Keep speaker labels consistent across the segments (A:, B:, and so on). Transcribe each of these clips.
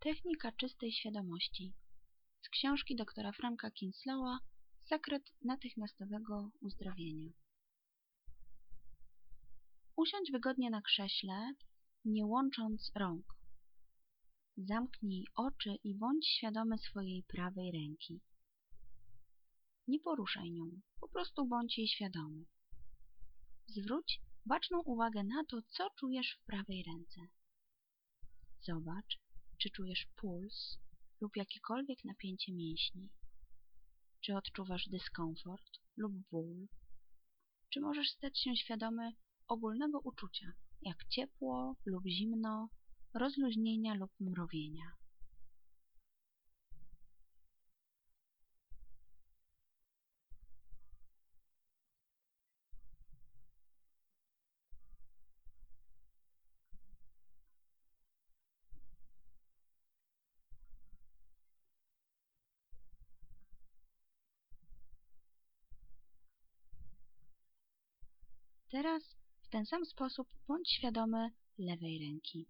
A: Technika czystej świadomości z książki doktora Franka Kinslowa Sekret natychmiastowego uzdrowienia. Usiądź wygodnie na krześle, nie łącząc rąk. Zamknij oczy i bądź świadomy swojej prawej ręki. Nie poruszaj nią, po prostu bądź jej świadomy. Zwróć baczną uwagę na to, co czujesz w prawej ręce. Zobacz, czy czujesz puls lub jakiekolwiek napięcie mięśni. Czy odczuwasz dyskomfort lub ból? Czy możesz stać się świadomy ogólnego uczucia, jak ciepło lub zimno, rozluźnienia lub mrowienia? Teraz w ten sam sposób bądź świadomy lewej ręki.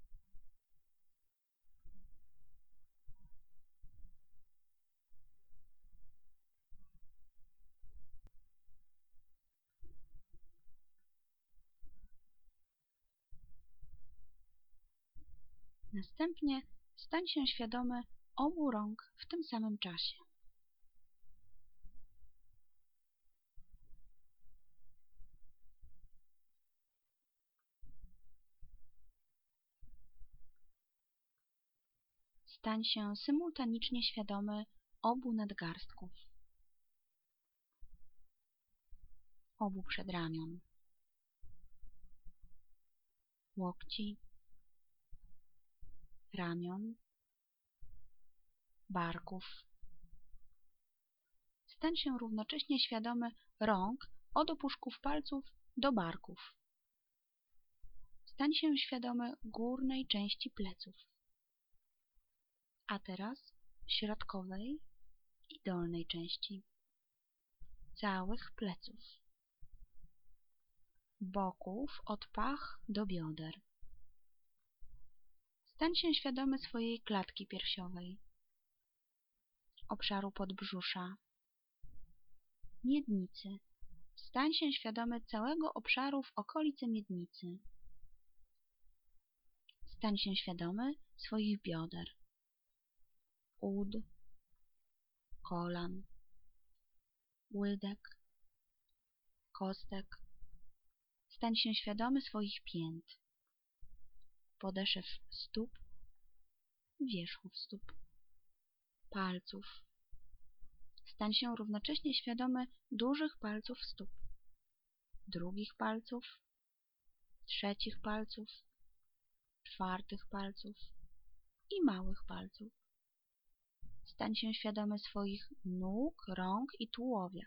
A: Następnie stań się świadomy obu rąk w tym samym czasie. Stań się symultanicznie świadomy obu nadgarstków, obu przedramion, łokci, ramion, barków. Stań się równocześnie świadomy rąk od opuszków palców do barków. Stań się świadomy górnej części pleców, a teraz środkowej i dolnej części, całych pleców, boków od pach do bioder. Stań się świadomy swojej klatki piersiowej, obszaru podbrzusza, miednicy. Stań się świadomy całego obszaru w okolicy miednicy. Stań się świadomy swoich bioder, ud, kolan, łydek, kostek. Stań się świadomy swoich pięt, podeszew stóp, wierzchów stóp, palców. Stań się równocześnie świadomy dużych palców stóp, drugich palców, trzecich palców, czwartych palców i małych palców. Stań się świadomy swoich nóg, rąk i tułowia.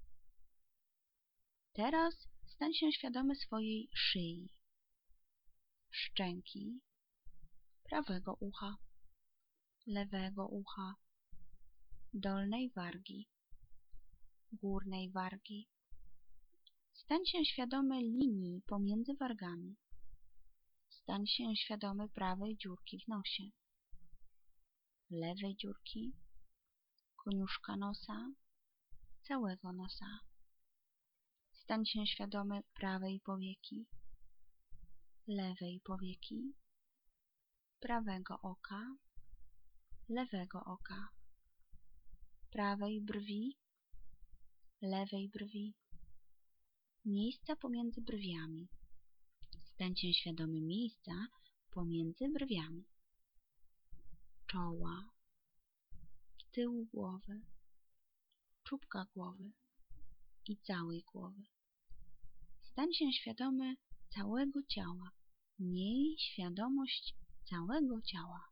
A: Teraz stań się świadomy swojej szyi, szczęki, prawego ucha, lewego ucha, dolnej wargi, górnej wargi. Stań się świadomy linii pomiędzy wargami. Stań się świadomy prawej dziurki w nosie, lewej dziurki, koniuszka nosa, całego nosa. Stań się świadomy prawej powieki, lewej powieki, prawego oka, lewego oka, prawej brwi, lewej brwi, miejsca pomiędzy brwiami. Stań się świadomy miejsca pomiędzy brwiami, czoła, tyłu głowy, czubka głowy i całej głowy. Stań się świadomy całego ciała. Miej świadomość całego ciała.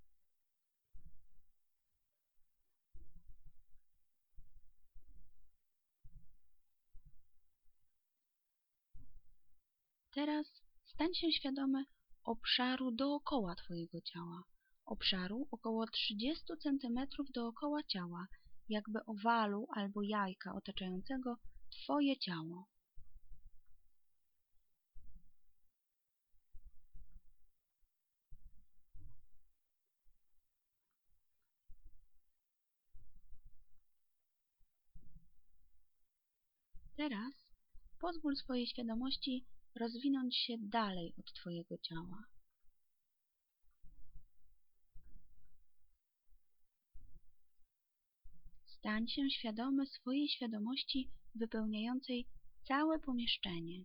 A: Teraz stań się świadomy obszaru dookoła Twojego ciała. Obszaru około 30 cm dookoła ciała, jakby owalu albo jajka otaczającego Twoje ciało. Teraz pozwól swojej świadomości rozwinąć się dalej od twojego ciała. Stań się świadomy swojej świadomości wypełniającej całe pomieszczenie.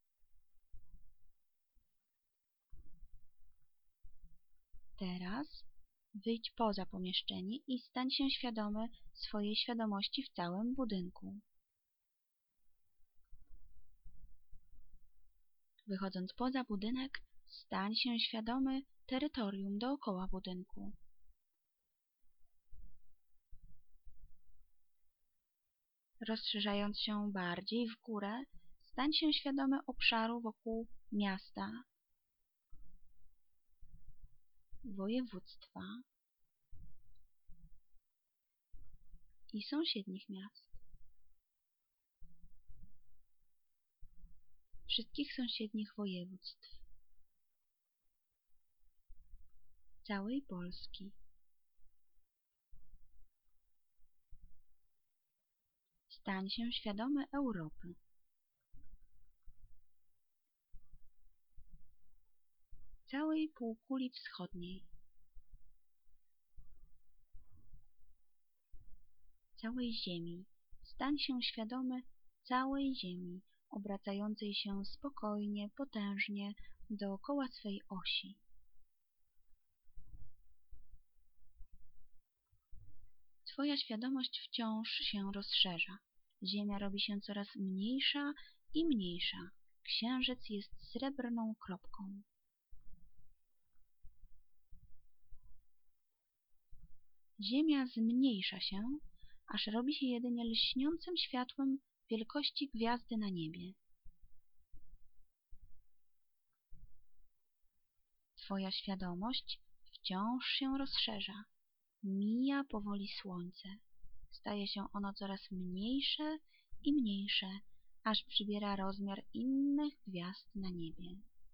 A: Teraz wyjdź poza pomieszczenie i stań się świadomy swojej świadomości w całym budynku. Wychodząc poza budynek, stań się świadomy terytorium dookoła budynku. Rozszerzając się bardziej w górę, stań się świadomy obszaru wokół miasta, województwa i sąsiednich miast. Wszystkich sąsiednich województw, całej Polski. Stań się świadomy Europy. Całej półkuli wschodniej. Całej Ziemi. Stań się świadomy całej Ziemi, obracającej się spokojnie, potężnie dookoła swej osi. Twoja świadomość wciąż się rozszerza. Ziemia robi się coraz mniejsza i mniejsza. Księżyc jest srebrną kropką. Ziemia zmniejsza się, aż robi się jedynie lśniącym światłem wielkości gwiazdy na niebie. Twoja świadomość wciąż się rozszerza. Mija powoli słońce. Staje się ono coraz mniejsze i mniejsze, aż przybiera rozmiar innych gwiazd na niebie.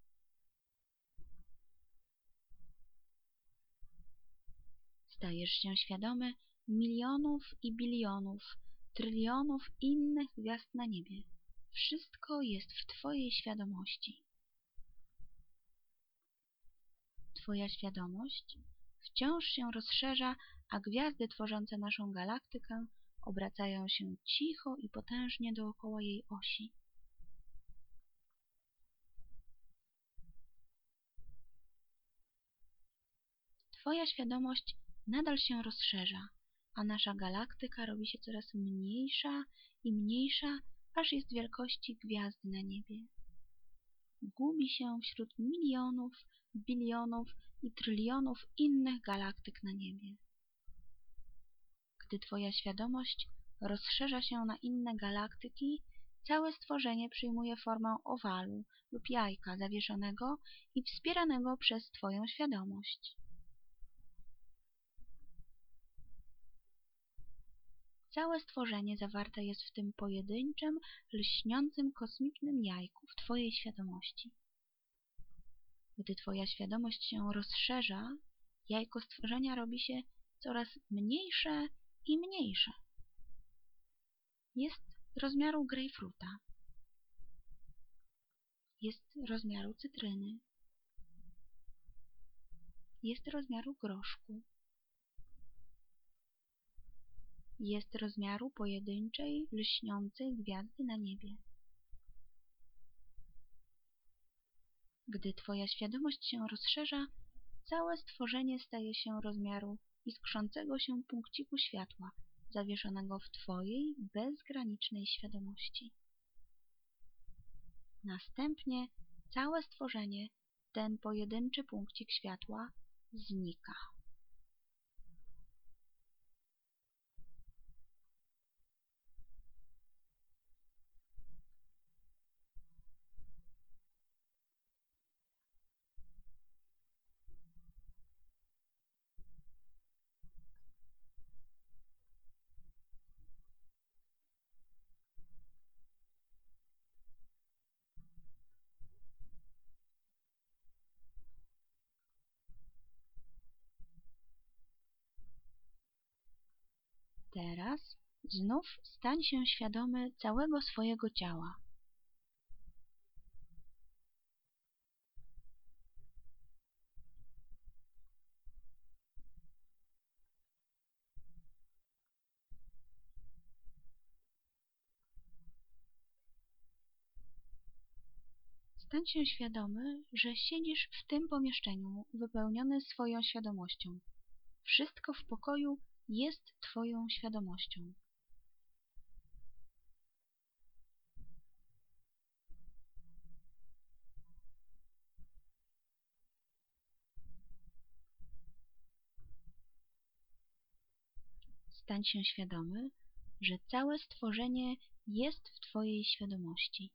A: Stajesz się świadomy milionów i bilionów, trylionów innych gwiazd na niebie. Wszystko jest w twojej świadomości. Twoja świadomość wciąż się rozszerza, a gwiazdy tworzące naszą galaktykę obracają się cicho i potężnie dookoła jej osi. Twoja świadomość nadal się rozszerza, a nasza galaktyka robi się coraz mniejsza i mniejsza, aż jest wielkości gwiazdy na niebie. Gubi się wśród milionów, bilionów i trylionów innych galaktyk na niebie. Gdy twoja świadomość rozszerza się na inne galaktyki, całe stworzenie przyjmuje formę owalu lub jajka zawieszonego i wspieranego przez twoją świadomość. Całe stworzenie zawarte jest w tym pojedynczym, lśniącym kosmicznym jajku w twojej świadomości. Gdy twoja świadomość się rozszerza, jajko stworzenia robi się coraz mniejsze i mniejsze. Jest rozmiaru grejpfruta. Jest rozmiaru cytryny. Jest rozmiaru groszku. Jest rozmiaru pojedynczej, lśniącej gwiazdy na niebie. Gdy twoja świadomość się rozszerza, całe stworzenie staje się rozmiaru iskrzącego się punkciku światła, zawieszonego w twojej bezgranicznej świadomości. Następnie całe stworzenie, ten pojedynczy punkcik światła, znika. Teraz Znów stań się świadomy całego swojego ciała. Stań się świadomy, że siedzisz w tym pomieszczeniu, wypełniony swoją świadomością. Wszystko w pokoju jest twoją świadomością. Stań się świadomy, że całe stworzenie jest w twojej świadomości.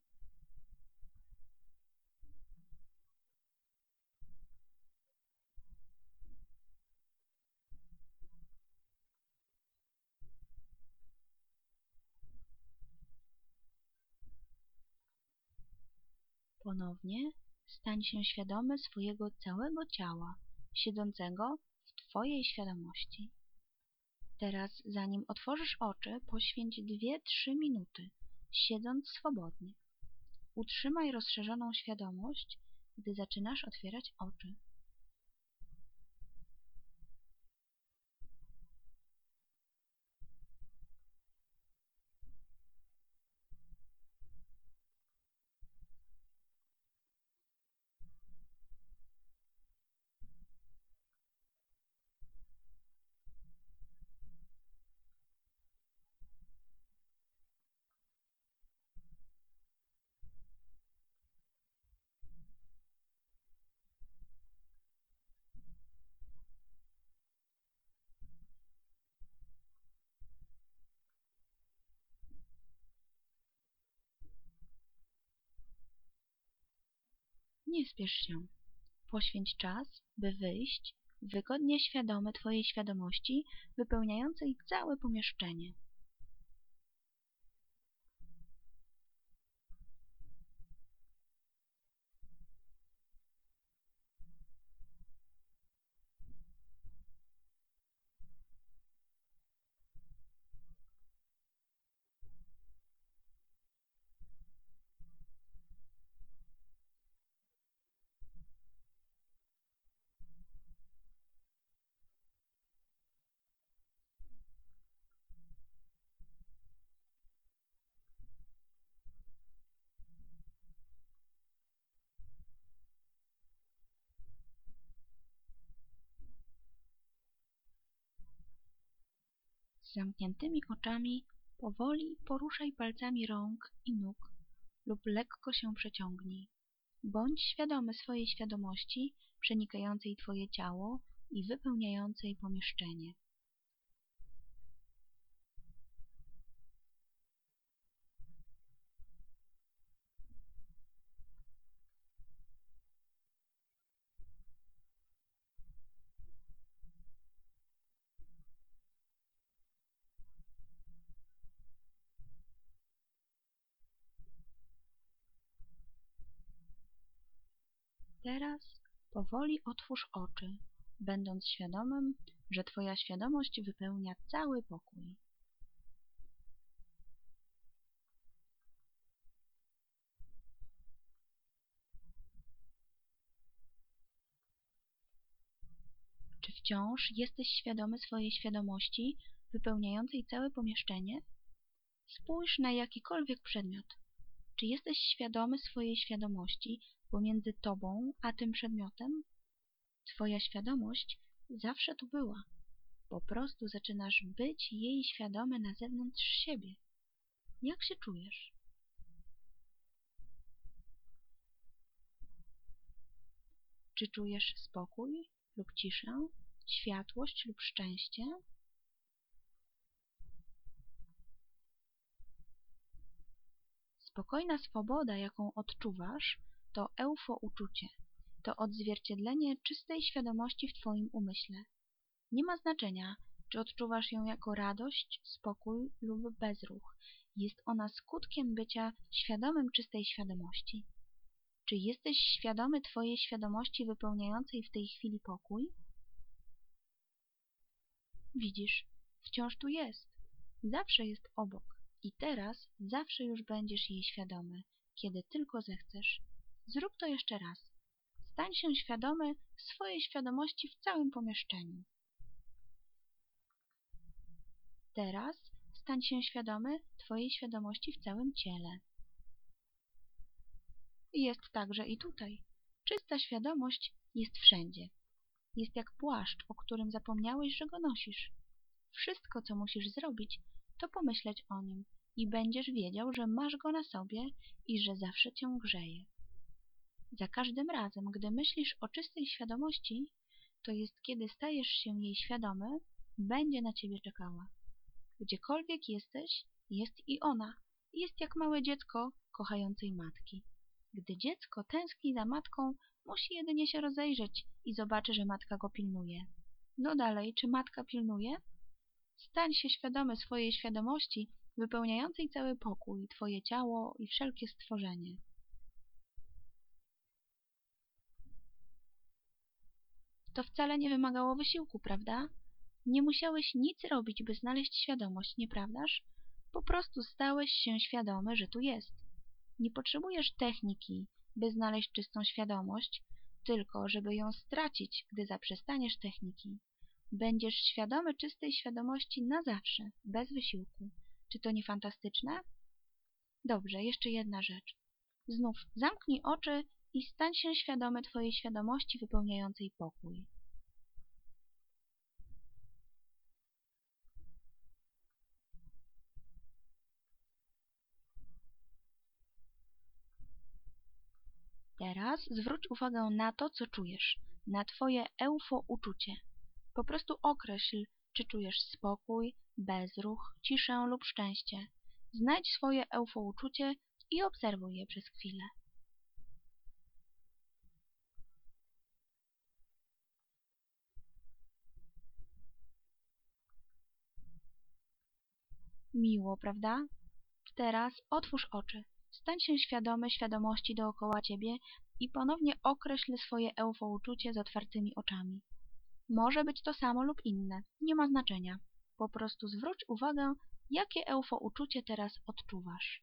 A: Ponownie stań się świadomy swojego całego ciała, siedzącego w twojej świadomości. Teraz, zanim otworzysz oczy, poświęć 2–3 minuty, siedząc swobodnie. Utrzymaj rozszerzoną świadomość, gdy zaczynasz otwierać oczy. Nie spiesz się. Poświęć czas, by wyjść, wygodnie świadomy twojej świadomości, wypełniającej całe pomieszczenie. Z zamkniętymi oczami powoli poruszaj palcami rąk i nóg lub lekko się przeciągnij. Bądź świadomy swojej świadomości, przenikającej twoje ciało i wypełniającej pomieszczenie. Teraz powoli otwórz oczy, będąc świadomym, że twoja świadomość wypełnia cały pokój. Czy wciąż jesteś świadomy swojej świadomości, wypełniającej całe pomieszczenie? Spójrz na jakikolwiek przedmiot. Czy jesteś świadomy swojej świadomości pomiędzy tobą a tym przedmiotem? Twoja świadomość zawsze tu była. Po prostu zaczynasz być jej świadomy na zewnątrz siebie. Jak się czujesz? Czy czujesz spokój lub ciszę, światłość lub szczęście? Spokojna swoboda, jaką odczuwasz, to eufouczucie. To odzwierciedlenie czystej świadomości w twoim umyśle. Nie ma znaczenia, czy odczuwasz ją jako radość, spokój lub bezruch. Jest ona skutkiem bycia świadomym czystej świadomości. Czy jesteś świadomy twojej świadomości wypełniającej w tej chwili pokój? Widzisz, wciąż tu jest. Zawsze jest obok i teraz zawsze już będziesz jej świadomy, kiedy tylko zechcesz. Zrób to jeszcze raz. Stań się świadomy swojej świadomości w całym pomieszczeniu. Teraz stań się świadomy twojej świadomości w całym ciele. Jest także i tutaj. Czysta świadomość jest wszędzie. Jest jak płaszcz, o którym zapomniałeś, że go nosisz. Wszystko, co musisz zrobić, to pomyśleć o nim i będziesz wiedział, że masz go na sobie i że zawsze cię grzeje. Za każdym razem, gdy myślisz o czystej świadomości, to jest kiedy stajesz się jej świadomy, będzie na ciebie czekała. Gdziekolwiek jesteś, jest i ona. Jest jak małe dziecko kochającej matki. Gdy dziecko tęskni za matką, musi jedynie się rozejrzeć i zobaczy, że matka go pilnuje. No dalej, czy matka pilnuje? Stań się świadomy swojej świadomości, wypełniającej cały pokój, twoje ciało i wszelkie stworzenie. To wcale nie wymagało wysiłku, prawda? Nie musiałeś nic robić, by znaleźć świadomość, nieprawdaż? Po prostu stałeś się świadomy, że tu jest. Nie potrzebujesz techniki, by znaleźć czystą świadomość, tylko żeby ją stracić, gdy zaprzestaniesz techniki. Będziesz świadomy czystej świadomości na zawsze, bez wysiłku. Czy to nie fantastyczne? Dobrze, jeszcze jedna rzecz. Znów zamknij oczy i stań się świadomy twojej świadomości wypełniającej pokój. Teraz zwróć uwagę na to, co czujesz, na twoje eufo-uczucie. Po prostu określ, czy czujesz spokój, bezruch, ciszę lub szczęście. Znajdź swoje eufo-uczucie i obserwuj je przez chwilę. Miło, prawda? Teraz otwórz oczy. Stań się świadomy świadomości dookoła ciebie i ponownie określ swoje eufo-uczucie z otwartymi oczami. Może być to samo lub inne, nie ma znaczenia. Po prostu zwróć uwagę, jakie eufo-uczucie teraz odczuwasz.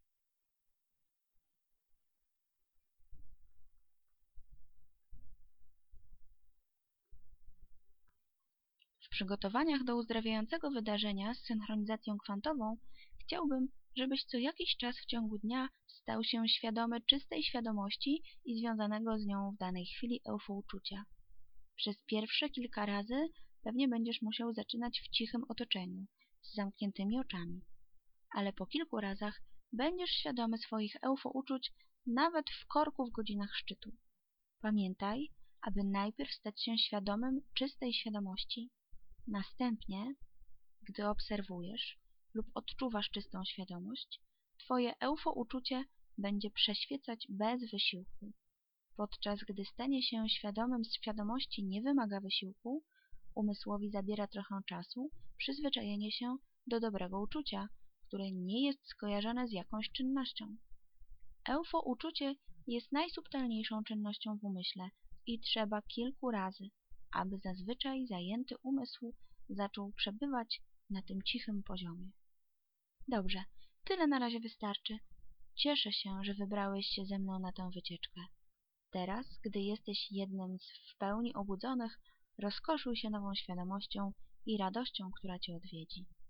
A: W przygotowaniach do uzdrawiającego wydarzenia z synchronizacją kwantową chciałbym, żebyś co jakiś czas w ciągu dnia stał się świadomy czystej świadomości i związanego z nią w danej chwili eufo-uczucia. Przez pierwsze kilka razy pewnie będziesz musiał zaczynać w cichym otoczeniu, z zamkniętymi oczami. Ale po kilku razach będziesz świadomy swoich eufo-uczuć nawet w korku w godzinach szczytu. Pamiętaj, aby najpierw stać się świadomym czystej świadomości. Następnie, gdy obserwujesz lub odczuwasz czystą świadomość, twoje eufo-uczucie będzie przeświecać bez wysiłku. Podczas gdy stanie się świadomym z świadomości nie wymaga wysiłku, umysłowi zabiera trochę czasu przyzwyczajenie się do dobrego uczucia, które nie jest skojarzone z jakąś czynnością. Eufo-uczucie jest najsubtelniejszą czynnością w umyśle i trzeba kilku razy, aby zazwyczaj zajęty umysł zaczął przebywać na tym cichym poziomie. Dobrze, tyle na razie wystarczy. Cieszę się, że wybrałeś się ze mną na tę wycieczkę. Teraz, gdy jesteś jednym z w pełni obudzonych, rozkoszuj się nową świadomością i radością, która cię odwiedzi.